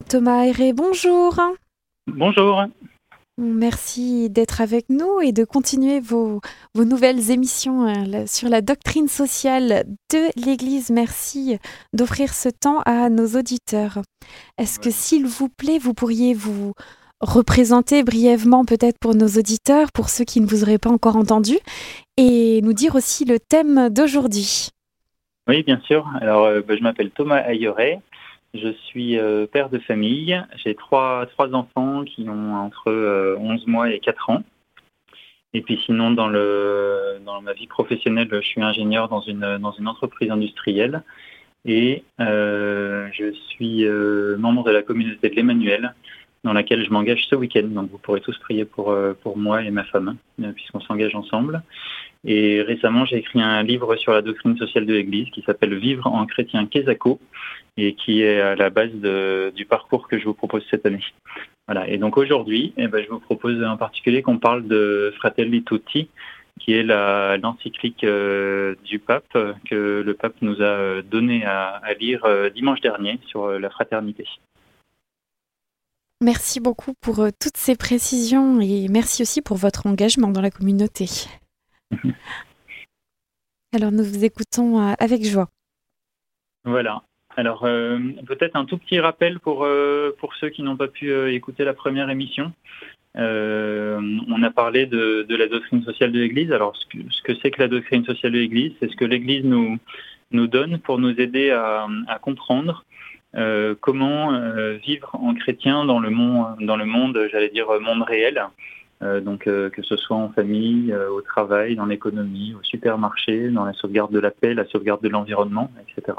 Thomas Ayré, bonjour. Bonjour. Merci d'être avec nous et de continuer vos nouvelles émissions sur la doctrine sociale de l'Église. Merci d'offrir ce temps à nos auditeurs. Est-ce que, Voilà. s'il vous plaît, vous pourriez vous représenter brièvement peut-être pour nos auditeurs, pour ceux qui ne vous auraient pas encore entendu, et nous dire aussi le thème d'aujourd'hui? Oui, bien sûr. Alors, je m'appelle Thomas Ayoret. Je suis père de famille. J'ai trois enfants qui ont entre 11 mois et 4 ans. Et puis sinon, dans ma vie professionnelle, je suis ingénieur dans une entreprise industrielle. Et je suis membre de la communauté de l'Emmanuel, dans laquelle je m'engage ce week-end. Donc vous pourrez tous prier pour moi et ma femme, puisqu'on s'engage ensemble. Et récemment, j'ai écrit un livre sur la doctrine sociale de l'Église qui s'appelle Vivre en chrétien Kesako et qui est à la base du parcours que je vous propose cette année. Voilà. Et donc aujourd'hui, je vous propose en particulier qu'on parle de Fratelli Tutti, qui est l'encyclique du pape que le pape nous a donné à lire dimanche dernier sur la fraternité. Merci beaucoup pour toutes ces précisions et merci aussi pour votre engagement dans la communauté. Alors nous vous écoutons avec joie. Voilà. Alors peut-être un tout petit rappel pour ceux qui n'ont pas pu écouter la première émission. On a parlé de la doctrine sociale de l'Église. Alors ce que c'est que la doctrine sociale de l'Église, c'est ce que l'Église nous donne pour nous aider à comprendre comment vivre en chrétien dans le monde, j'allais dire monde réel. Donc que ce soit en famille, au travail, dans l'économie, au supermarché, dans la sauvegarde de la paix, la sauvegarde de l'environnement, etc.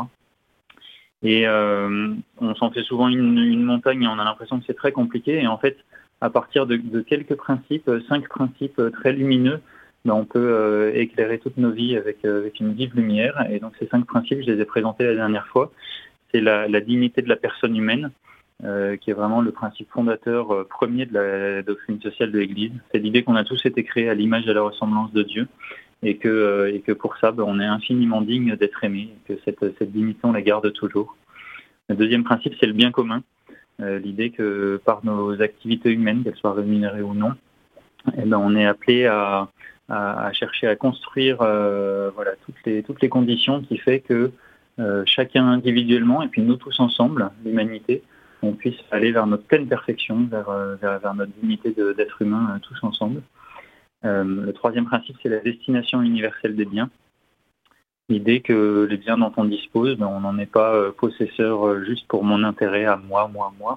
Et on s'en fait souvent une montagne et on a l'impression que c'est très compliqué. Et en fait, à partir de quelques principes, 5 principes très lumineux, on peut éclairer toutes nos vies avec une vive lumière. Et donc ces 5 principes, je les ai présentés la dernière fois. C'est la dignité de la personne humaine, qui est vraiment le principe fondateur premier de la doctrine sociale de l'Église. C'est l'idée qu'on a tous été créés à l'image et à la ressemblance de Dieu. Et que pour ça, on est infiniment digne d'être aimé, et que cette dignité, on la garde toujours. Le deuxième principe, c'est le bien commun. L'idée que par nos activités humaines, qu'elles soient rémunérées ou non, on est appelé à chercher à construire toutes les conditions qui fait que chacun individuellement, et puis nous tous ensemble, l'humanité, on puisse aller vers notre pleine perfection, vers notre dignité d'être humain tous ensemble. Le troisième principe, c'est la destination universelle des biens. L'idée que les biens dont on dispose, on n'en est pas possesseur juste pour mon intérêt à moi.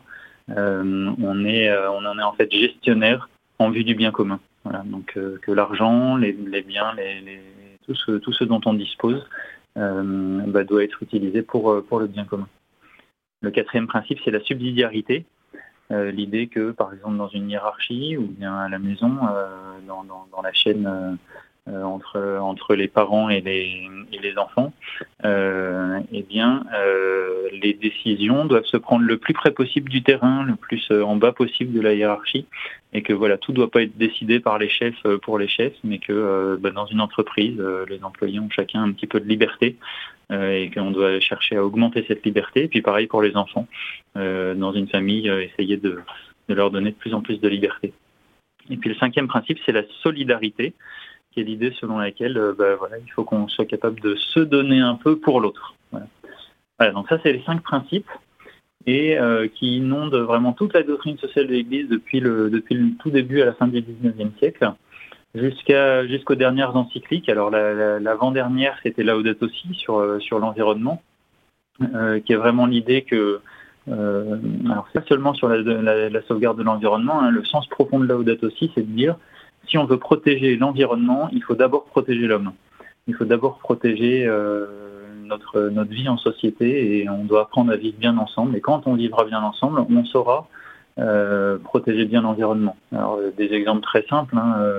On en est en fait gestionnaire en vue du bien commun. Voilà, donc que l'argent, les biens, tout ce dont on dispose doit être utilisé pour le bien commun. Le quatrième principe, c'est la subsidiarité. L'idée que, par exemple, dans une hiérarchie ou bien à la maison, dans la chaîne entre les parents et les enfants, les décisions doivent se prendre le plus près possible du terrain, le plus en bas possible de la hiérarchie, et que voilà, tout ne doit pas être décidé par les chefs pour les chefs, mais que dans une entreprise, les employés ont chacun un petit peu de liberté, et qu'on doit chercher à augmenter cette liberté. Et puis pareil pour les enfants, dans une famille, essayer de leur donner de plus en plus de liberté. Et puis le cinquième principe, c'est la solidarité, qui est l'idée selon laquelle il faut qu'on soit capable de se donner un peu pour l'autre. Voilà, donc ça, c'est les 5 principes et qui inondent vraiment toute la doctrine sociale de l'Église depuis le tout début à la fin du XIXe siècle jusqu'aux dernières encycliques. Alors l'avant-dernière, c'était Laudato Si sur l'environnement, qui est vraiment l'idée que alors c'est pas seulement sur la sauvegarde de l'environnement, le sens profond de Laudato Si, c'est de dire si on veut protéger l'environnement, il faut d'abord protéger l'homme. Il faut d'abord protéger notre vie en société et on doit apprendre à vivre bien ensemble. Et quand on vivra bien ensemble, on saura protéger bien l'environnement. Alors des exemples très simples.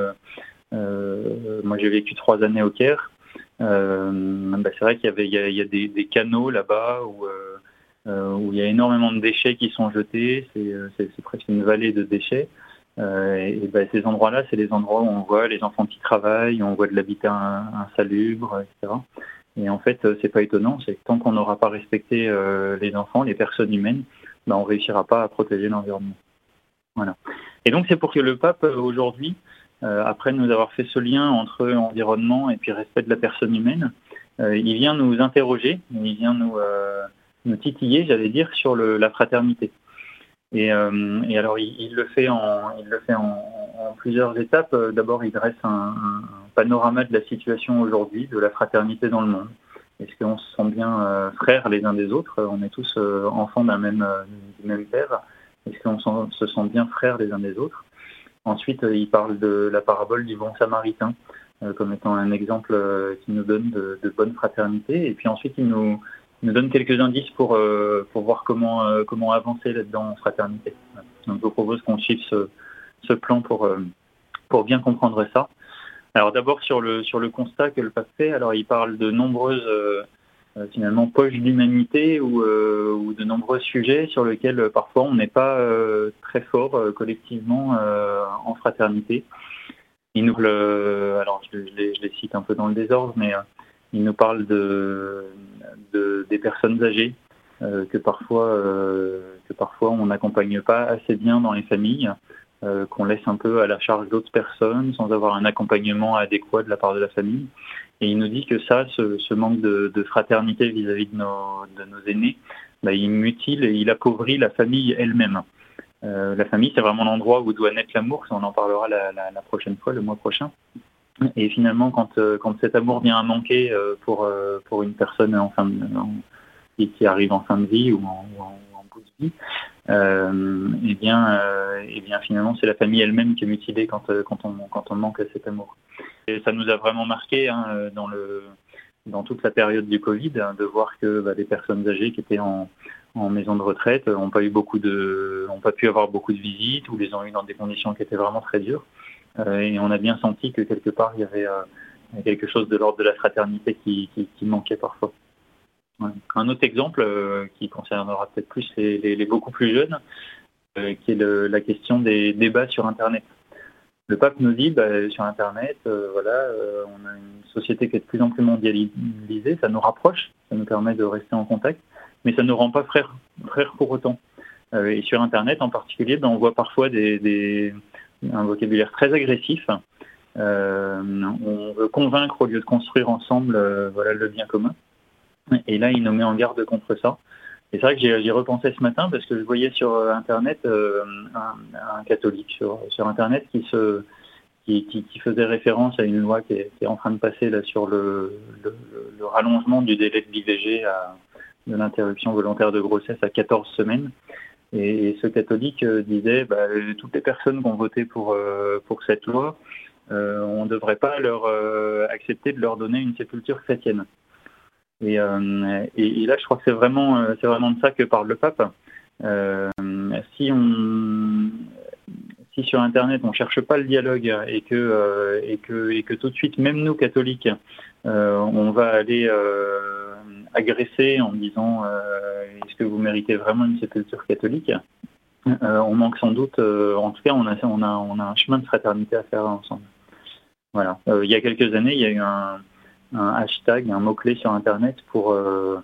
Moi j'ai vécu 3 années au Caire. C'est vrai qu'il y a des canaux là-bas où il y a énormément de déchets qui sont jetés. C'est presque une vallée de déchets. Ces endroits-là, c'est les endroits où on voit les enfants qui travaillent, on voit de l'habitat insalubre, etc. Et en fait, c'est pas étonnant, c'est que tant qu'on n'aura pas respecté les enfants, les personnes humaines, on ne réussira pas à protéger l'environnement. Voilà. Et donc c'est pour que le pape aujourd'hui, après nous avoir fait ce lien entre environnement et puis respect de la personne humaine, il vient nous interroger, il vient nous titiller, j'allais dire, sur la fraternité. Et alors il le fait en plusieurs étapes. D'abord, il dresse un panorama de la situation aujourd'hui, de la fraternité dans le monde. Est-ce qu'on se sent bien frères les uns des autres? On est tous enfants du même père. Est-ce qu'on se sent bien frères les uns des autres? Ensuite, il parle de la parabole du bon samaritain comme étant un exemple qui nous donne de bonne fraternité. Et puis ensuite, il nous donne quelques indices pour voir comment avancer là-dedans en fraternité. Donc, je vous propose qu'on suive ce plan pour bien comprendre ça. Alors d'abord sur le constat que le pape fait, alors il parle de nombreuses finalement poches d'humanité ou de nombreux sujets sur lesquels parfois on n'est pas très fort collectivement en fraternité. Il nous alors je les cite un peu dans le désordre, mais il nous parle des personnes âgées que parfois on n'accompagne pas assez bien dans les familles, qu'on laisse un peu à la charge d'autres personnes sans avoir un accompagnement adéquat de la part de la famille. Et il nous dit que ça, ce manque de fraternité vis-à-vis de nos aînés, il mutile et il appauvrit la famille elle-même. La famille, c'est vraiment l'endroit où doit naître l'amour, ça on en parlera la prochaine fois, le mois prochain. Et finalement, quand cet amour vient à manquer pour une personne qui arrive en fin de vie ou en bout de vie, et bien finalement c'est la famille elle-même qui est mutilée quand on manque à cet amour. Et ça nous a vraiment marqué dans toute la période du Covid, de voir que des personnes âgées qui étaient en maison de retraite n'ont pas pu avoir beaucoup de visites ou les ont eu dans des conditions qui étaient vraiment très dures. Et on a bien senti que quelque part il y avait quelque chose de l'ordre de la fraternité qui manquait parfois. Ouais. Un autre exemple qui concernera peut-être plus les beaucoup plus jeunes, qui est la question des débats sur Internet. Le pape nous dit, sur Internet, on a une société qui est de plus en plus mondialisée, ça nous rapproche, ça nous permet de rester en contact, mais ça ne nous rend pas frères pour autant. Et sur Internet en particulier, on voit parfois un vocabulaire très agressif. On veut convaincre au lieu de construire ensemble le bien commun. Et là, il nous met en garde contre ça. Et c'est vrai que j'y repensé ce matin parce que je voyais sur Internet un catholique sur Internet qui faisait référence à une loi qui est en train de passer là sur le rallongement du délai de l'IVG, de l'interruption volontaire de grossesse à 14 semaines. Et ce catholique disait toutes les personnes qui ont voté pour cette loi, on ne devrait pas leur accepter de leur donner une sépulture chrétienne. Et là, je crois que c'est vraiment de ça que parle le pape. Si sur Internet on cherche pas le dialogue et que tout de suite, même nous catholiques, on va aller agresser en disant est-ce que vous méritez vraiment une sépulture catholique, on manque sans doute. En tout cas, on a un chemin de fraternité à faire ensemble. Voilà. Il y a quelques années, il y a eu un hashtag, un mot-clé sur Internet pour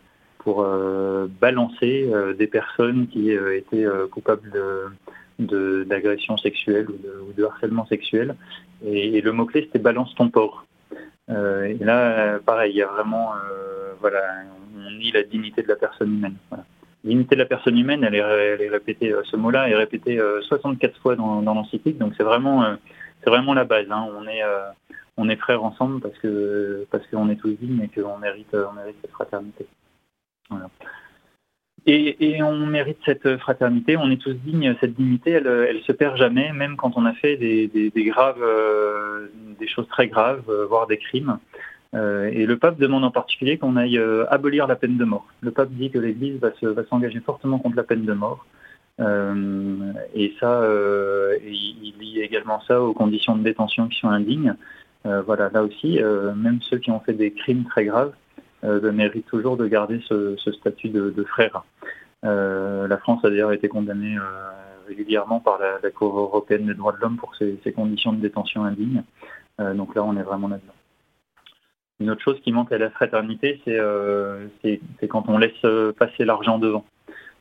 balancer des personnes qui étaient coupables d'agression sexuelle ou de harcèlement sexuel. Et le mot-clé, c'était « balance ton porc ». Et là, pareil, il y a vraiment... on nie la dignité de la personne humaine. Voilà. La dignité de la personne humaine, elle est répétée, ce mot-là est répété 64 fois dans l'encyclique, donc c'est vraiment la base. Hein. On est frères ensemble parce qu'on est tous dignes et qu'on mérite cette fraternité. Voilà. Et on mérite cette fraternité, on est tous dignes. Cette dignité, elle se perd jamais, même quand on a fait des choses très graves, voire des crimes. Et le pape demande en particulier qu'on aille abolir la peine de mort. Le pape dit que l'Église va s'engager fortement contre la peine de mort. Et ça, il lie également ça aux conditions de détention qui sont indignes. Là aussi, même ceux qui ont fait des crimes très graves méritent toujours de garder ce statut de frère. La France a d'ailleurs été condamnée régulièrement par la Cour européenne des droits de l'homme pour ces conditions de détention indignes. Donc là, on est vraiment là-dedans. Une autre chose qui manque à la fraternité, c'est quand on laisse passer l'argent devant.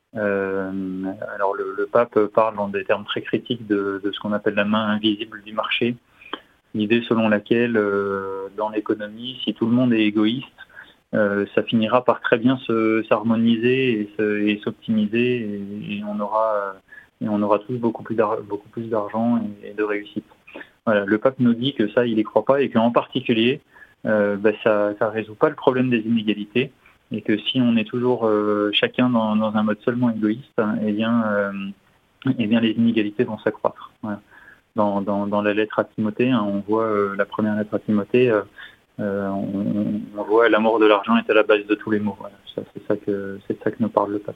Alors le pape parle dans des termes très critiques de ce qu'on appelle la main invisible du marché, l'idée selon laquelle dans l'économie, si tout le monde est égoïste, ça finira par très bien s'harmoniser et s'optimiser et on aura tous beaucoup plus d'argent et de réussite. Voilà, le pape nous dit que ça, il n'y croit pas et qu'en particulier, ça ne résout pas le problème des inégalités et que si on est toujours chacun dans un mode seulement égoïste, eh bien les inégalités vont s'accroître. Voilà. Dans la lettre à Timothée, on voit la première lettre à Timothée, on voit l'amour de l'argent est à la base de tous les maux. Voilà. C'est ça que nous parle le pape.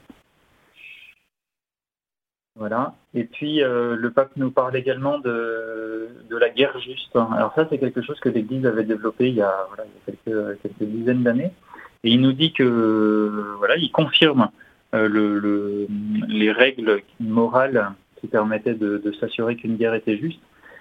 Voilà. Et puis le pape nous parle également de la guerre juste. Alors ça, c'est quelque chose que l'Église avait développé il y a quelques dizaines d'années. Et il nous dit que il confirme les règles morales qui permettaient de s'assurer qu'une guerre était juste.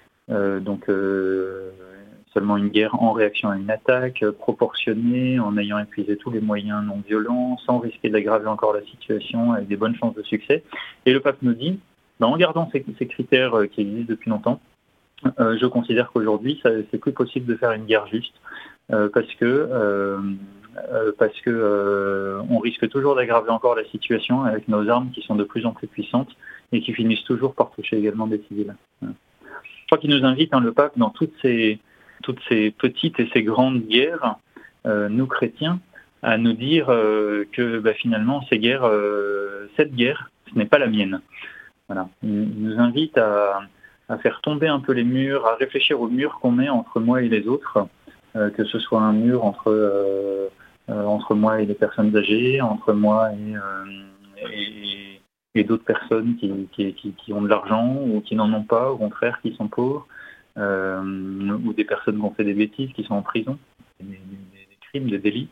Seulement une guerre en réaction à une attaque, proportionnée, en ayant épuisé tous les moyens non violents, sans risquer d'aggraver encore la situation, avec des bonnes chances de succès. Et le pape nous dit, en gardant ces critères qui existent depuis longtemps, je considère qu'aujourd'hui, c'est plus possible de faire une guerre juste, parce que on risque toujours d'aggraver encore la situation avec nos armes qui sont de plus en plus puissantes et qui finissent toujours par toucher également des civils. Je crois qu'il nous invite, le pape, dans toutes ces petites et ces grandes guerres, nous chrétiens, à nous dire que finalement cette guerre, ce n'est pas la mienne. Voilà. Il nous invite à faire tomber un peu les murs, à réfléchir aux murs qu'on met entre moi et les autres, que ce soit un mur entre moi et les personnes âgées, entre moi et d'autres personnes qui ont de l'argent ou qui n'en ont pas, au contraire qui sont pauvres, ou des personnes qui ont fait des bêtises, qui sont en prison, des crimes, des délits.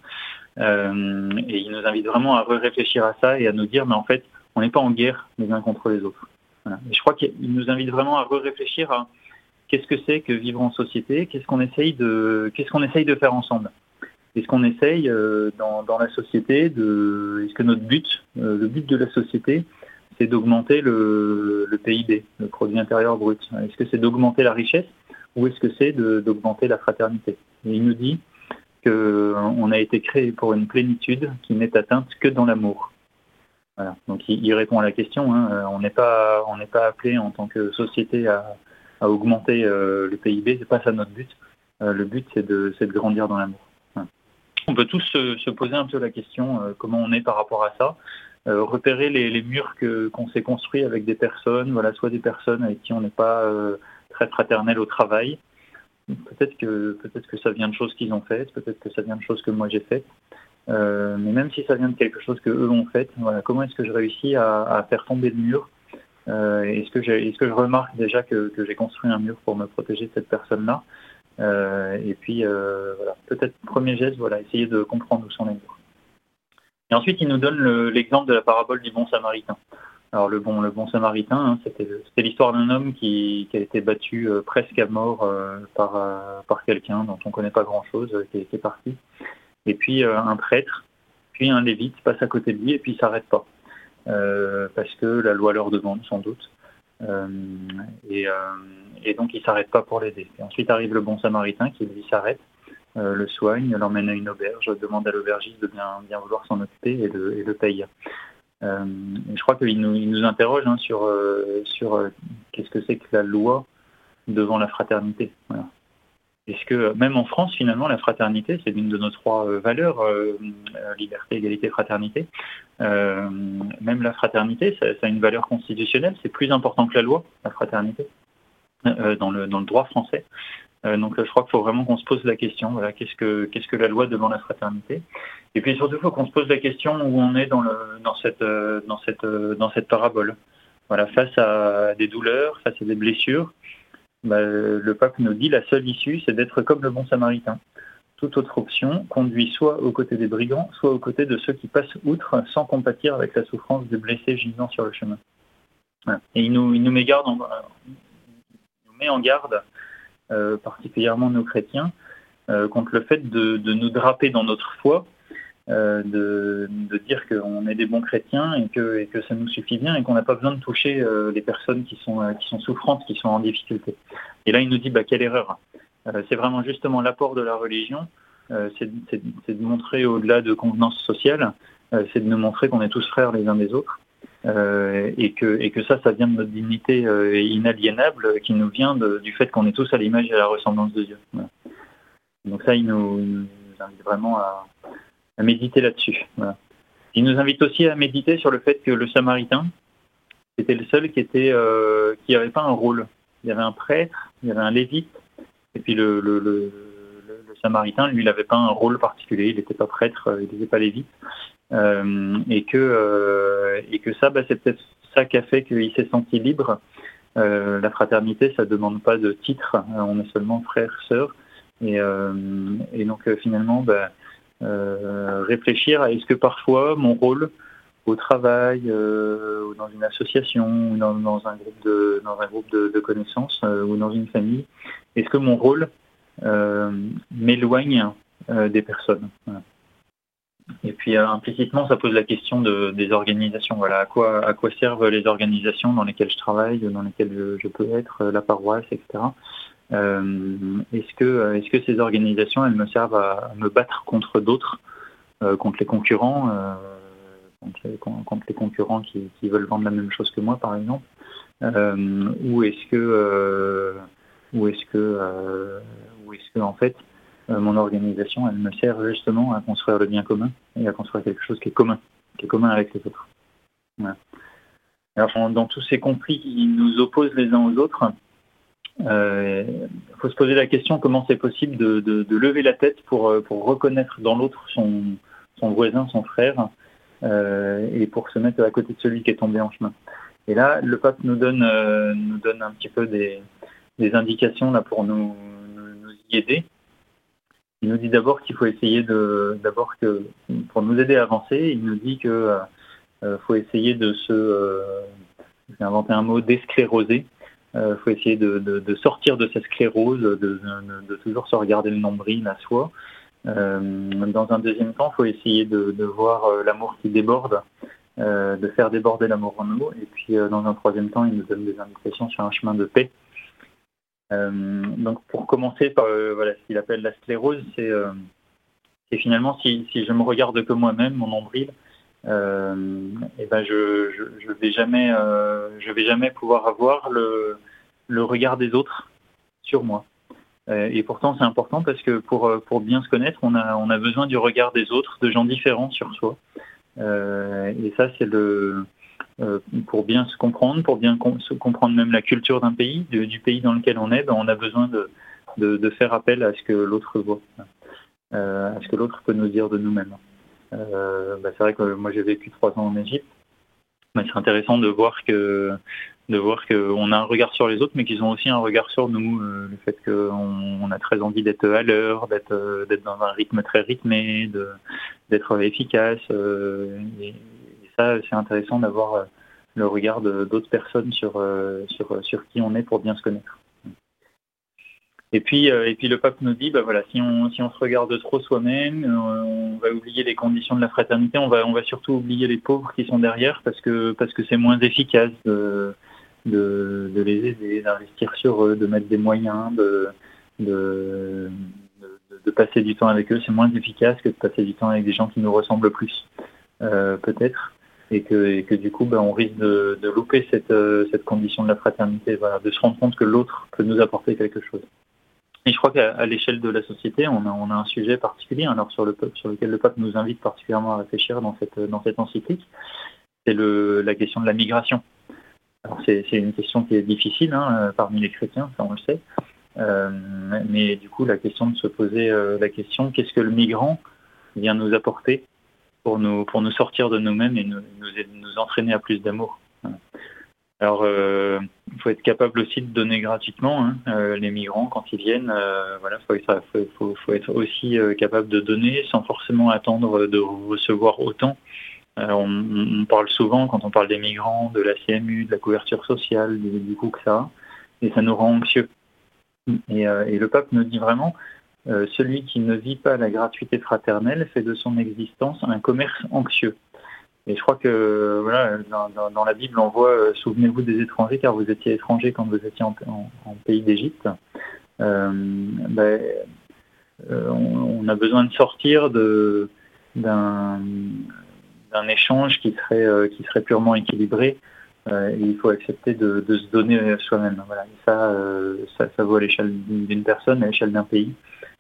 Et il nous invite vraiment à réfléchir à ça et à nous dire, mais en fait, on n'est pas en guerre les uns contre les autres. Voilà. Et je crois qu'il nous invite vraiment à réfléchir à qu'est-ce que c'est que vivre en société, qu'est-ce qu'on essaye de faire ensemble. Est-ce qu'on essaye dans la société est-ce que notre but, le but de la société, c'est d'augmenter le PIB, le produit intérieur brut. Est-ce que c'est d'augmenter la richesse ou est-ce que c'est d'augmenter la fraternité? Et il nous dit qu'on a été créé pour une plénitude qui n'est atteinte que dans l'amour. Voilà. Donc il répond à la question. On n'est pas appelé en tant que société à augmenter le PIB. C'est pas ça notre but. Le but c'est de grandir dans l'amour. Voilà. On peut tous se poser un peu la question comment on est par rapport à ça. Repérer les murs qu'on s'est construits avec des personnes, soit des personnes avec qui on n'est pas très fraternel au travail. Peut-être que ça vient de choses qu'ils ont faites, peut-être que ça vient de choses que moi j'ai faites. Mais même si ça vient de quelque chose que eux ont fait, comment est-ce que je réussis à faire tomber le mur? Est-ce que je remarque déjà que j'ai construit un mur pour me protéger de cette personne-là? Et puis peut-être premier geste, essayer de comprendre où sont les murs. Et ensuite, il nous donne l'exemple de la parabole du bon samaritain. Alors le bon samaritain, c'était l'histoire d'un homme qui a été battu presque à mort par quelqu'un dont on ne connaît pas grand-chose, qui est parti. Et puis un prêtre, puis un lévite passe à côté de lui et puis il ne s'arrête pas. Parce que la loi leur demande sans doute. Et donc il ne s'arrête pas pour l'aider. Et ensuite arrive le bon samaritain qui lui s'arrête. Le soigne, l'emmène à une auberge, demande à l'aubergiste de bien vouloir s'en occuper et le paye. Je crois qu'il nous interroge sur qu'est-ce que c'est que la loi devant la fraternité. Voilà. Est-ce que même en France, finalement, la fraternité, c'est l'une de nos trois valeurs, liberté, égalité, fraternité. Même la fraternité, ça a une valeur constitutionnelle, c'est plus important que la loi, la fraternité, dans le droit français. Donc je crois qu'il faut vraiment qu'on se pose la question, qu'est-ce que la loi devant la fraternité? Et puis surtout, il faut qu'on se pose la question où on est dans cette parabole. Voilà, face à des douleurs, face à des blessures, le pape nous dit la seule issue, c'est d'être comme le bon samaritain. Toute autre option conduit soit aux côtés des brigands, soit aux côtés de ceux qui passent outre sans compatir avec la souffrance des blessés gisant sur le chemin. Voilà. Et il nous met en garde, particulièrement nos chrétiens, contre le fait de nous draper dans notre foi de dire qu'on est des bons chrétiens et que ça nous suffit bien et qu'on n'a pas besoin de toucher les personnes qui sont souffrantes, qui sont en difficulté. Et là, il nous dit quelle erreur. C'est vraiment justement l'apport de la religion, c'est de montrer au-delà de convenances sociales, c'est de nous montrer qu'on est tous frères les uns des autres. Et que ça vient de notre dignité inaliénable qui nous vient du fait qu'on est tous à l'image et à la ressemblance de Dieu. Voilà. Donc ça, il nous invite vraiment à méditer là-dessus. Voilà. Il nous invite aussi à méditer sur le fait que le Samaritain était le seul qui n'avait pas un rôle. Il y avait un prêtre, il y avait un lévite, et puis le Samaritain, lui, il n'avait pas un rôle particulier, il n'était pas prêtre, il n'était pas lévite. Et que ça, c'est peut-être ça qui a fait qu'il s'est senti libre. La fraternité, ça ne demande pas de titre, on est seulement frères, sœurs. Et donc finalement, réfléchir à est-ce que parfois mon rôle au travail, ou dans une association, ou dans un groupe de connaissances, ou dans une famille, est-ce que mon rôle m'éloigne des personnes. Voilà. Et puis implicitement, ça pose la question des organisations. Voilà, à quoi servent les organisations dans lesquelles je travaille, dans lesquelles je peux être, la paroisse, etc. Est-ce que ces organisations, elles me servent à me battre contre d'autres, contre les concurrents, contre les concurrents qui veulent vendre la même chose que moi, par exemple, ou est-ce que en fait mon organisation, elle me sert justement à construire le bien commun et à construire quelque chose qui est commun avec les autres. Voilà. Alors, dans tous ces conflits qui nous opposent les uns aux autres, faut se poser la question comment c'est possible de lever la tête pour reconnaître dans l'autre son voisin, son frère, et pour se mettre à côté de celui qui est tombé en chemin. Et là, le pape nous donne un petit peu des indications là pour nous y aider. Il nous dit d'abord qu'il faut essayer pour nous aider à avancer, il nous dit que faut essayer j'ai inventé un mot, d'escléroser. Faut essayer de sortir de cette sclérose, de toujours se regarder le nombril à soi. Dans un deuxième temps, il faut essayer de voir l'amour qui déborde, de faire déborder l'amour en nous. Et puis dans un troisième temps, il nous donne des indications sur un chemin de paix. Donc pour commencer par ce qu'il appelle la sclérose, c'est finalement si je me regarde que moi-même, mon nombril, je vais jamais pouvoir avoir le regard des autres sur moi. Et pourtant c'est important parce que pour bien se connaître, on a besoin du regard des autres, de gens différents sur soi. Et ça c'est pour bien se comprendre, pour bien se comprendre même la culture d'un pays, du pays dans lequel on est, on a besoin de faire appel à ce que l'autre voit, à ce que l'autre peut nous dire de nous-mêmes. C'est vrai que moi j'ai vécu 3 ans en Égypte. C'est intéressant de voir qu'on a un regard sur les autres, mais qu'ils ont aussi un regard sur nous. Le fait qu'on a très envie d'être à l'heure, d'être dans un rythme très rythmé, d'être efficace. Et ça, c'est intéressant d'avoir le regard d'autres personnes sur qui on est pour bien se connaître. Et puis le pape nous dit, si on se regarde trop soi-même, on va oublier les conditions de la fraternité, on va surtout oublier les pauvres qui sont derrière parce que c'est moins efficace de les aider, d'investir sur eux, de mettre des moyens, de passer du temps avec eux. C'est moins efficace que de passer du temps avec des gens qui nous ressemblent plus, peut-être. Et que du coup, on risque de louper cette condition de la fraternité, de se rendre compte que l'autre peut nous apporter quelque chose. Et je crois qu'à l'échelle de la société, on a un sujet particulier sur lequel le pape nous invite particulièrement à réfléchir dans cette encyclique. C'est la question de la migration. Alors c'est une question qui est difficile parmi les chrétiens, ça on le sait. Mais du coup, la question de se poser la question, qu'est-ce que le migrant vient nous apporter pour nous sortir de nous-mêmes et nous entraîner à plus d'amour. Alors, il faut être capable aussi de donner gratuitement les migrants quand ils viennent. Faut être aussi capable de donner sans forcément attendre de recevoir autant. On parle souvent, quand on parle des migrants, de la CMU, de la couverture sociale, du coût que ça a, et ça nous rend anxieux. Et le pape nous dit vraiment, celui qui ne vit pas la gratuité fraternelle fait de son existence un commerce anxieux. Et je crois que voilà, dans la Bible, on voit souvenez-vous des étrangers, car vous étiez étrangers quand vous étiez en pays d'Égypte. On a besoin de sortir d'un échange qui serait purement équilibré. Et il faut accepter de se donner soi-même. Voilà. Et ça vaut à l'échelle d'une personne, à l'échelle d'un pays.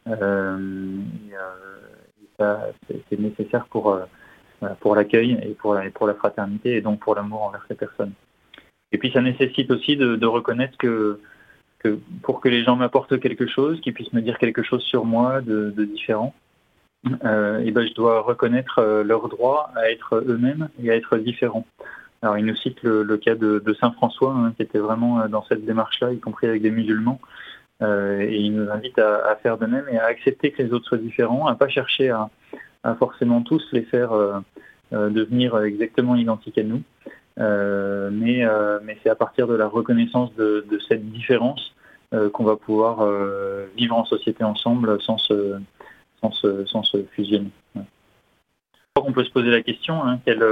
Ça, c'est nécessaire pour l'accueil et pour la fraternité et donc pour l'amour envers ces personnes. Et puis ça nécessite aussi de reconnaître que pour que les gens m'apportent quelque chose, qu'ils puissent me dire quelque chose sur moi de différent, je dois reconnaître leur droit à être eux-mêmes et à être différents. Alors il nous cite le cas de Saint François, qui était vraiment dans cette démarche-là, y compris avec des musulmans, et il nous invite à faire de même et à accepter que les autres soient différents, à pas chercher à forcément tous les faire devenir exactement identiques à nous, mais c'est à partir de la reconnaissance de cette différence qu'on va pouvoir vivre en société ensemble sans se fusionner. Ouais. Je crois qu'on peut se poser la question,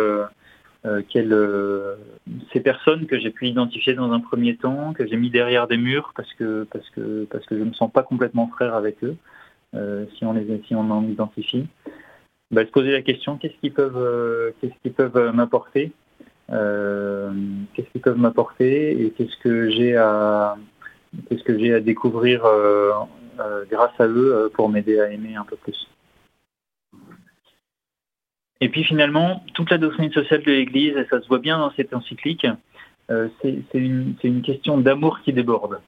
ces personnes que j'ai pu identifier dans un premier temps, que j'ai mis derrière des murs parce que je ne me sens pas complètement frère avec eux, si on en identifie, se poser la question qu'est-ce qu'ils peuvent m'apporter, et qu'est-ce que j'ai à découvrir grâce à eux pour m'aider à aimer un peu plus. Et puis finalement, toute la doctrine sociale de l'Église, et ça se voit bien dans cette encyclique, c'est une question d'amour qui déborde.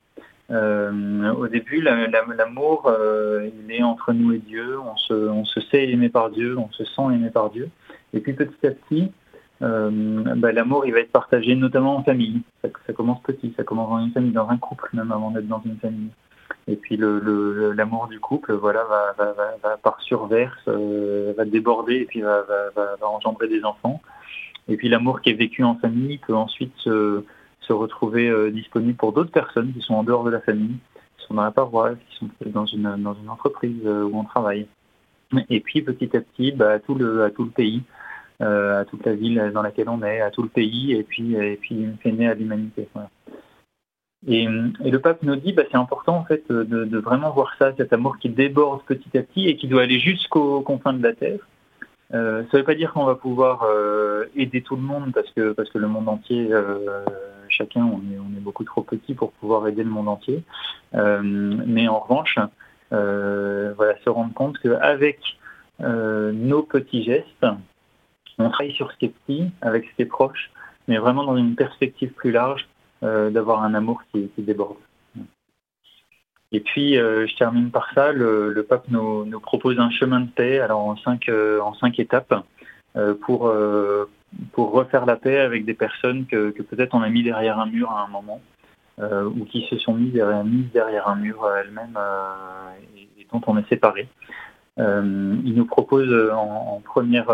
Au début, l'amour, il est entre nous et Dieu, on se sait aimé par Dieu, on se sent aimé par Dieu. Et puis petit à petit, l'amour, il va être partagé notamment en famille. Ça commence petit, ça commence dans une famille, dans un couple même avant d'être dans une famille. Et puis l'amour du couple, va par surverse, va déborder et puis va engendrer des enfants. Et puis l'amour qui est vécu en famille peut ensuite se retrouver disponible pour d'autres personnes qui sont en dehors de la famille, qui sont dans la paroisse, qui sont dans une entreprise où on travaille. Et puis petit à petit, à tout le pays, à toute la ville dans laquelle on est, à tout le pays, et puis une fait à l'humanité. Voilà. Et le pape nous dit, c'est important en fait de vraiment voir ça, cet amour qui déborde petit à petit et qui doit aller jusqu'aux confins de la terre. Ça ne veut pas dire qu'on va pouvoir aider tout le monde parce que le monde entier, chacun, on est beaucoup trop petit pour pouvoir aider le monde entier. Mais en revanche, se rendre compte qu'avec nos petits gestes, on travaille sur ce qui est petit, avec ce qui est proche, mais vraiment dans une perspective plus large, d'avoir un amour qui déborde. Et puis, je termine par ça, le pape nous propose un chemin de paix, alors en cinq étapes, pour refaire la paix avec des personnes que peut-être on a mis derrière un mur à un moment, ou qui se sont mis derrière un mur elles-mêmes, et dont on est séparés. Il nous propose en première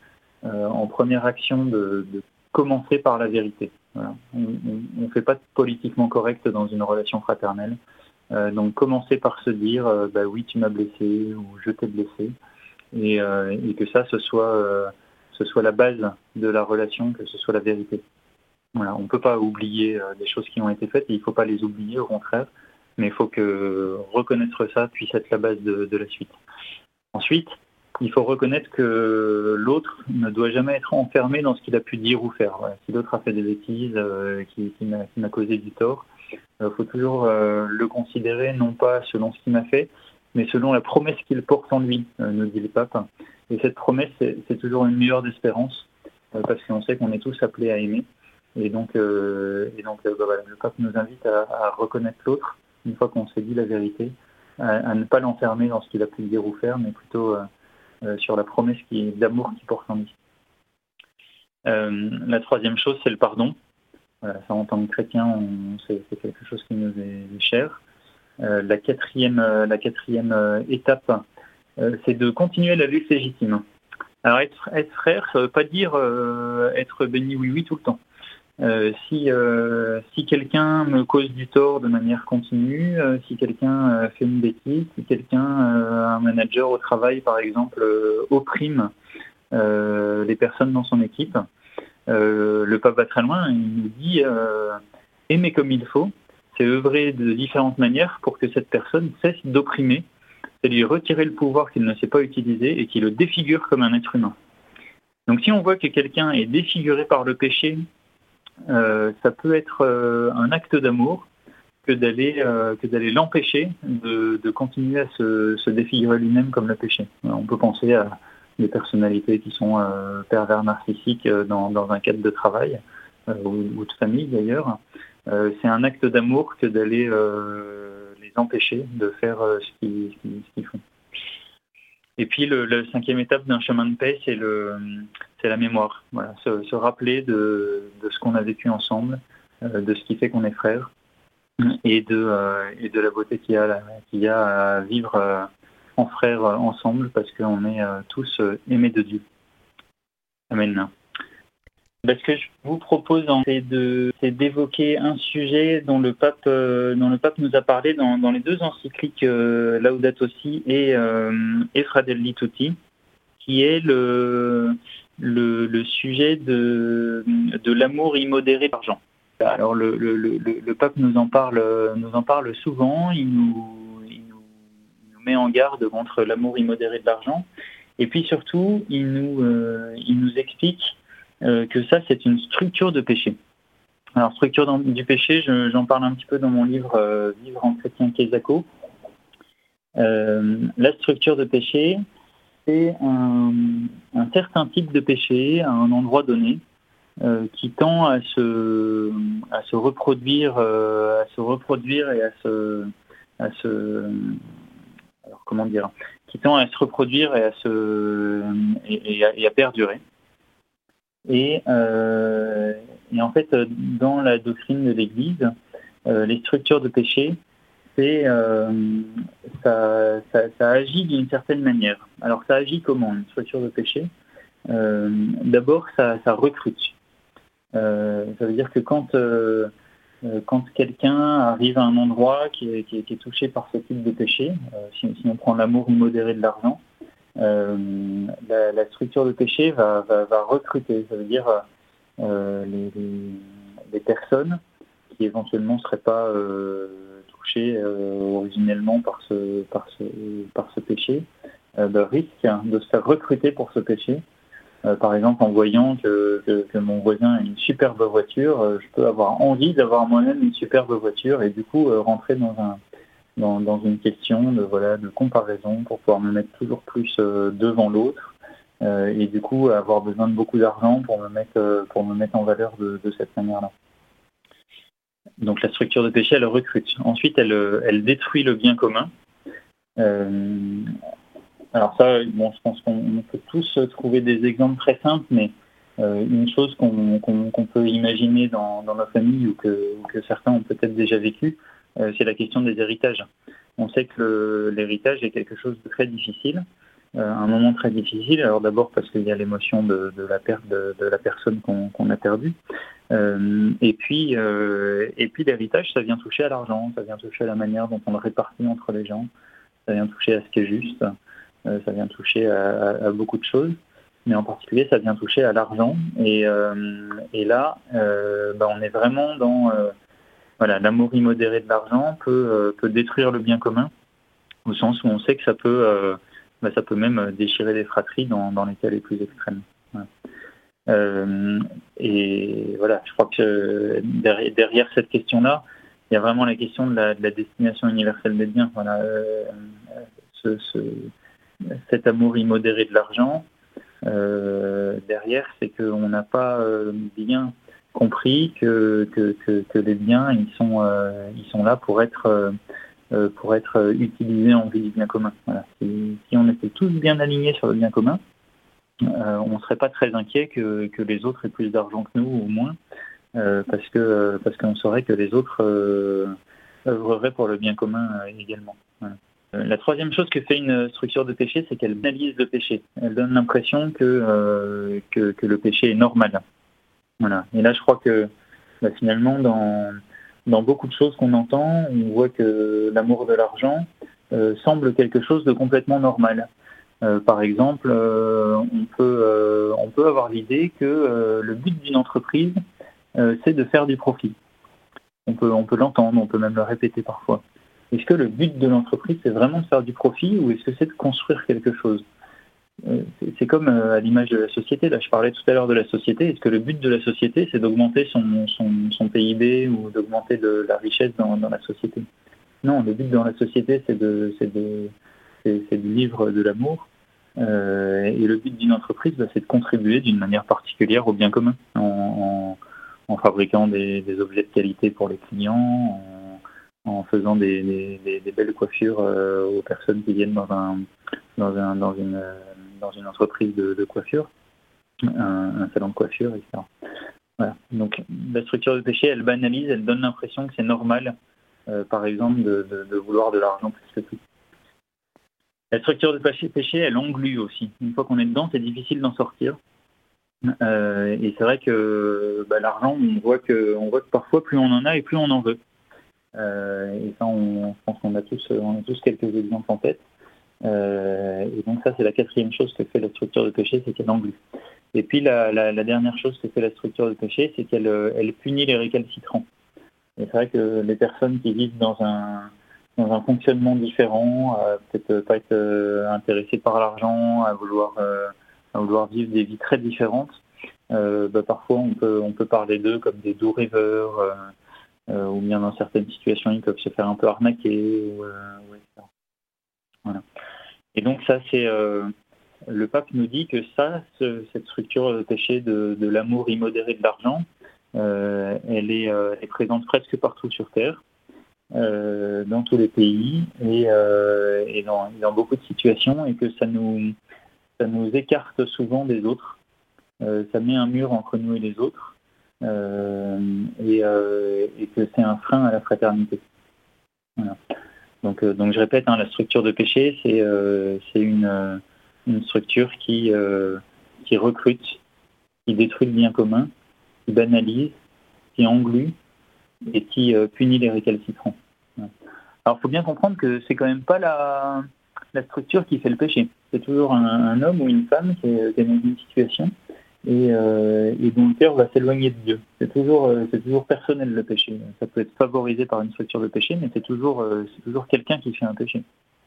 action de commencer par la vérité. Voilà. On ne fait pas de politiquement correct dans une relation fraternelle. Donc commencer par se dire oui, tu m'as blessé ou je t'ai blessé, et que ça ce soit la base de la relation, que ce soit la vérité. Voilà, on ne peut pas oublier des choses qui ont été faites et il ne faut pas les oublier, au contraire, mais il faut que reconnaître ça puisse être la base de la suite. Ensuite, il faut reconnaître que l'autre ne doit jamais être enfermé dans ce qu'il a pu dire ou faire. Voilà. Si l'autre a fait des bêtises, qui m'a causé du tort, il faut toujours le considérer, non pas selon ce qu'il m'a fait, mais selon la promesse qu'il porte en lui, nous dit le pape. Et cette promesse, c'est toujours une lueur d'espérance, parce qu'on sait qu'on est tous appelés à aimer. Et donc, le pape nous invite à reconnaître l'autre, une fois qu'on s'est dit la vérité, à ne pas l'enfermer dans ce qu'il a pu dire ou faire, mais plutôt sur la promesse d'amour qu'il porte en lui. La troisième chose, c'est le pardon. Voilà, ça, en tant que chrétien, c'est quelque chose qui nous est cher. La quatrième étape, c'est de continuer la lutte légitime. Alors être frère, ça ne veut pas dire être béni oui tout le temps. Si quelqu'un me cause du tort de manière continue, si quelqu'un fait une bêtise, si quelqu'un, un manager au travail par exemple, opprime les personnes dans son équipe, le pape va très loin, il nous dit aimer comme il faut, c'est œuvrer de différentes manières pour que cette personne cesse d'opprimer, c'est lui retirer le pouvoir qu'il ne sait pas utiliser et qu'il le défigure comme un être humain. Donc si on voit que quelqu'un est défiguré par le péché, ça peut être un acte d'amour que d'aller l'empêcher de continuer à se défigurer lui-même comme le péché. On peut penser à des personnalités qui sont pervers narcissiques dans un cadre de travail ou de famille d'ailleurs. C'est un acte d'amour que d'aller les empêcher de faire ce qu'ils font. Et puis la cinquième étape d'un chemin de paix, c'est la mémoire. Voilà, se rappeler de ce qu'on a vécu ensemble, de ce qui fait qu'on est frères, et de la beauté qu'il y a à vivre en frères ensemble, parce qu'on est tous aimés de Dieu. Amen. Ce que je vous propose, c'est d'évoquer un sujet dont le pape nous a parlé dans les deux encycliques Laudato Si et Fratelli Tutti, qui est le sujet de l'amour immodéré de l'argent. Alors le pape nous en parle souvent, il nous met en garde contre l'amour immodéré de l'argent, et puis surtout il nous explique que ça, c'est une structure de péché. Alors, structure du péché, j'en parle un petit peu dans mon livre « Vivre en chrétien Kesako ». La structure de péché, c'est un certain type de péché à un endroit donné qui tend à se reproduire et qui tend à se reproduire et à perdurer. Et en fait, dans la doctrine de l'Église, les structures de péché, ça agit d'une certaine manière. Alors, ça agit comment, une structure de péché ? D'abord, ça recrute. Ça veut dire que quand quelqu'un arrive à un endroit qui est touché par ce type de péché, si on prend l'amour immodéré de l'argent, la structure de péché va recruter. Ça veut dire les personnes qui éventuellement ne seraient pas touchées originellement par ce péché risquent de se faire recruter pour ce péché. Par exemple, en voyant que mon voisin a une superbe voiture, je peux avoir envie d'avoir moi-même une superbe voiture et du coup rentrer dans une question de comparaison pour pouvoir me mettre toujours plus devant l'autre et du coup avoir besoin de beaucoup d'argent pour me mettre en valeur de cette manière-là. Donc la structure de péché, elle recrute. Ensuite, elle détruit le bien commun. Alors ça, je pense qu'on peut tous trouver des exemples très simples, mais une chose qu'on peut imaginer dans nos familles ou que certains ont peut-être déjà vécu, c'est la question des héritages. On sait que l'héritage est quelque chose de très difficile, un moment très difficile. Alors d'abord parce qu'il y a l'émotion de la perte de la personne qu'on a perdue. Et puis l'héritage, ça vient toucher à l'argent, ça vient toucher à la manière dont on le répartit entre les gens, ça vient toucher à ce qui est juste, ça vient toucher à beaucoup de choses. Mais en particulier, ça vient toucher à l'argent. Et là, on est vraiment dans... l'amour immodéré de l'argent peut détruire le bien commun, au sens où on sait que ça peut même déchirer les fratries dans les cas les plus extrêmes. Voilà. Et voilà, je crois que derrière cette question-là, il y a vraiment la question de la destination universelle des biens. Voilà, cet amour immodéré de l'argent, derrière, c'est qu'on n'a pas bien compris que les biens ils sont là pour être utilisés en vue du bien commun. Voilà. Si on était tous bien alignés sur le bien commun, on ne serait pas très inquiet que les autres aient plus d'argent que nous ou moins, parce qu'on saurait que les autres œuvreraient pour le bien commun également. Voilà. La troisième chose que fait une structure de péché, c'est qu'elle banalise le péché. Elle donne l'impression que le péché est normal. Voilà. Et là, je crois que finalement, dans beaucoup de choses qu'on entend, on voit que l'amour de l'argent semble quelque chose de complètement normal. Par exemple, on peut avoir l'idée que le but d'une entreprise, c'est de faire du profit. On peut l'entendre, on peut même le répéter parfois. Est-ce que le but de l'entreprise, c'est vraiment de faire du profit ou est-ce que c'est de construire quelque chose ? C'est comme à l'image de la société. Là, je parlais tout à l'heure de la société. Est-ce que le but de la société, c'est d'augmenter son PIB ou d'augmenter de la richesse dans la société ? Non, le but dans la société, c'est de vivre de l'amour. Et le but d'une entreprise, c'est de contribuer d'une manière particulière au bien commun, en fabriquant des objets de qualité pour les clients, en faisant des belles coiffures aux personnes qui viennent dans une entreprise de coiffure, un salon de coiffure, etc. Voilà. Donc la structure de péché, elle banalise, elle donne l'impression que c'est normal, par exemple, de vouloir de l'argent plus que tout. La structure de péché, elle englue aussi. Une fois qu'on est dedans, c'est difficile d'en sortir. Et c'est vrai que l'argent, on voit que parfois, plus on en a et plus on en veut. Et ça, je pense qu'on a tous quelques exemples en tête. Et donc ça, c'est la quatrième chose que fait la structure de péché, c'est qu'elle englue. Et puis la dernière chose que fait la structure de péché, c'est qu'elle punit les récalcitrants. Et c'est vrai que les personnes qui vivent dans un fonctionnement différent, peut-être pas être intéressées par l'argent, à vouloir vivre des vies très différentes, parfois on peut parler d'eux comme des doux rêveurs, ou bien dans certaines situations ils peuvent se faire un peu arnaquer, etc. Voilà. Et donc ça, c'est le pape nous dit que cette structure de péché de l'amour immodéré de l'argent, elle est présente presque partout sur Terre, dans tous les pays et dans beaucoup de situations, et que ça nous écarte souvent des autres. Ça met un mur entre nous et les autres, et que c'est un frein à la fraternité. Voilà. Donc je répète, la structure de péché, c'est une structure qui recrute, qui détruit le bien commun, qui banalise, qui englue et qui punit les récalcitrants. Voilà. Alors il faut bien comprendre que c'est quand même pas la structure qui fait le péché. C'est toujours un homme ou une femme qui est dans une situation et dont le cœur va s'éloigner de Dieu. C'est toujours personnel, le péché. Ça peut être favorisé par une structure de péché, mais c'est toujours quelqu'un qui fait un péché.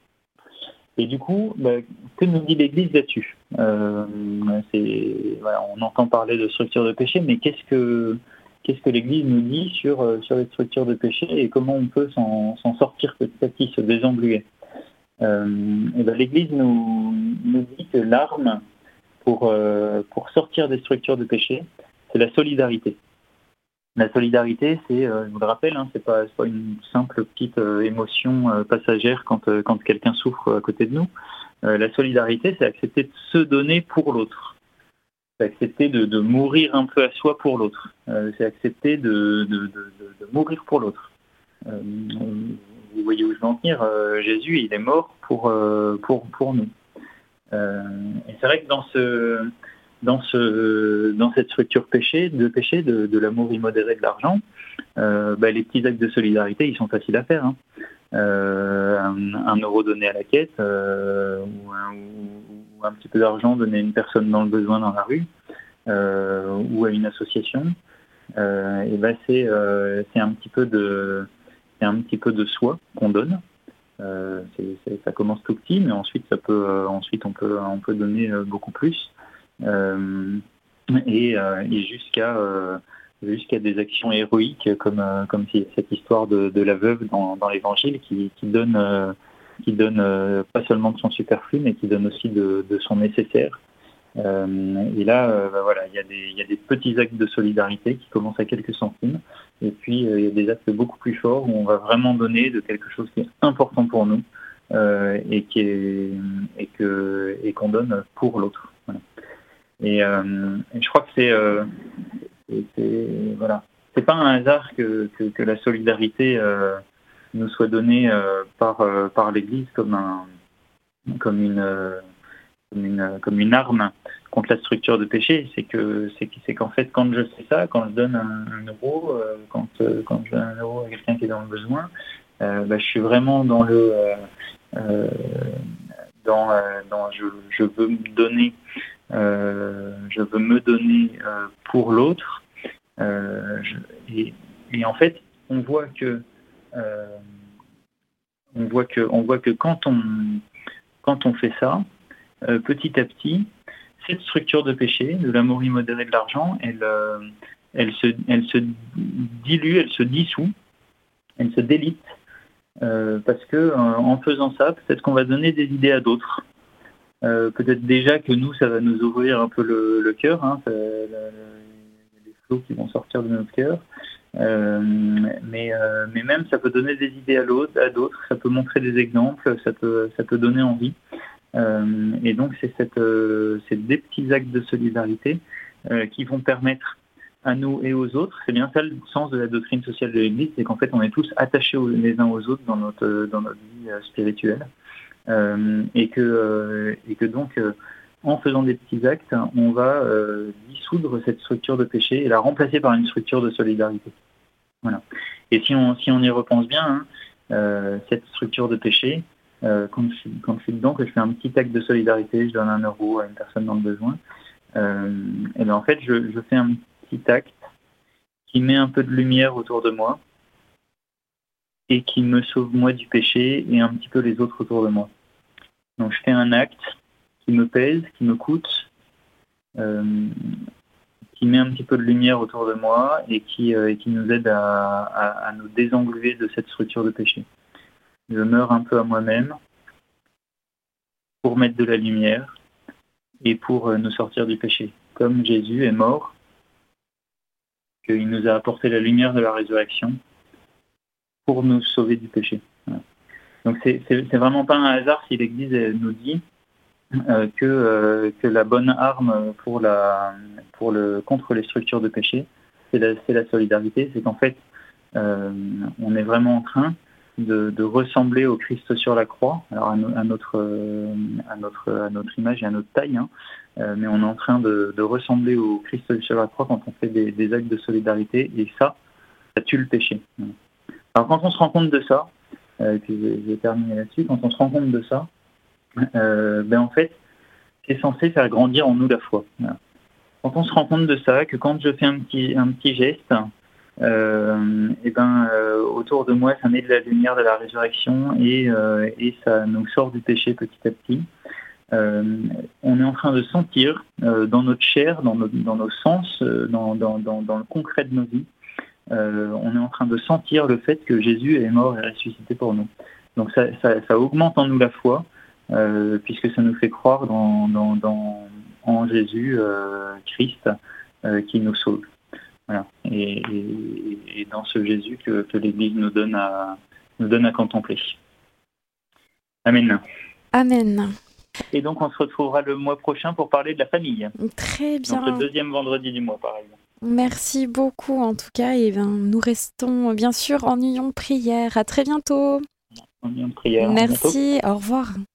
Et du coup, que nous dit l'Église là-dessus ? On entend parler de structure de péché, mais qu'est-ce que l'Église nous dit sur les structures de péché et comment on peut s'en sortir petit à petit, se désengluer ? L'Église nous dit que l'arme pour sortir des structures de péché, c'est la solidarité. La solidarité, c'est, je vous le rappelle, c'est pas une simple petite émotion passagère quand quelqu'un souffre à côté de nous. La solidarité, c'est accepter de se donner pour l'autre. C'est accepter de mourir un peu à soi pour l'autre. C'est accepter de mourir pour l'autre. Vous voyez où je veux en venir. Jésus, il est mort pour nous. Et c'est vrai que dans cette structure de l'amour immodéré de l'argent, les petits actes de solidarité, ils sont faciles à faire. Un euro donné à la quête, ou un petit peu d'argent donné à une personne dans le besoin dans la rue, ou à une association. C'est un petit peu de soi qu'on donne. Ça commence tout petit, mais ensuite on peut donner beaucoup plus, et jusqu'à des actions héroïques comme cette histoire de la veuve dans l'Évangile qui donne pas seulement de son superflu, mais qui donne aussi de son nécessaire. Et là, il y a des petits actes de solidarité qui commencent à quelques centimes, et puis il y a des actes beaucoup plus forts où on va vraiment donner de quelque chose qui est important pour nous, et qu'on donne pour l'autre. Voilà. Et je crois que c'est pas un hasard que la solidarité nous soit donnée par l'Église comme une arme contre la structure de péché. C'est qu'en fait, quand je fais ça, quand je donne un euro, quand je donne un euro à quelqu'un qui est dans le besoin, je suis vraiment dans le je veux me donner, pour l'autre. Et en fait, on voit que quand on fait ça, petit à petit, cette structure de péché, de l'amour immodéré de l'argent, elle se dilue, elle se dissout, elle se délite, parce que en faisant ça, peut-être qu'on va donner des idées à d'autres. Peut-être déjà que nous, ça va nous ouvrir un peu le cœur, hein, les flots qui vont sortir de notre cœur. Mais même ça peut donner des idées à d'autres, ça peut montrer des exemples, ça peut donner envie. Et donc c'est des petits actes de solidarité qui vont permettre à nous et aux autres. C'est bien ça le sens de la doctrine sociale de l'Église, c'est qu'en fait on est tous attachés les uns aux autres dans notre vie spirituelle, et que donc en faisant des petits actes, on va dissoudre cette structure de péché et la remplacer par une structure de solidarité. Voilà. Et si on y repense bien, cette structure de péché, quand je suis dedans, que je fais un petit acte de solidarité, je donne un euro à une personne dans le besoin, et bien en fait je fais un petit acte qui met un peu de lumière autour de moi et qui me sauve moi du péché et un petit peu les autres autour de moi. Donc je fais un acte qui me pèse, qui me coûte, qui met un petit peu de lumière autour de moi et qui nous aide à nous désengluer de cette structure de péché. Je meurs un peu à moi-même pour mettre de la lumière et pour nous sortir du péché. Comme Jésus est mort, qu'il nous a apporté la lumière de la résurrection pour nous sauver du péché. Voilà. Donc c'est vraiment pas un hasard si l'Église nous dit que la bonne arme contre les structures de péché, c'est la solidarité. C'est qu'en fait, on est vraiment en train de ressembler au Christ sur la croix, alors à notre image et à notre taille, hein, mais on est en train de ressembler au Christ sur la croix quand on fait des actes de solidarité, et ça tue le péché. Alors quand on se rend compte de ça, et puis je vais terminer là-dessus, quand on se rend compte de ça, en fait, c'est censé faire grandir en nous la foi. Voilà. Quand on se rend compte de ça, que quand je fais un petit geste, autour de moi, ça met de la lumière de la résurrection et ça nous sort du péché petit à petit. On est en train de sentir dans notre chair, dans nos sens, dans le concret de nos vies, on est en train de sentir le fait que Jésus est mort et ressuscité pour nous. Donc ça augmente en nous la foi, puisque ça nous fait croire en Jésus Christ qui nous sauve. Voilà. Et dans ce Jésus que l'Église nous donne à contempler. Amen. Amen. Et donc on se retrouvera le mois prochain pour parler de la famille. Très bien. Donc le deuxième vendredi du mois, par exemple. Merci beaucoup en tout cas, et nous restons bien sûr en union de prière. À très bientôt. En union de prière. Merci, au revoir.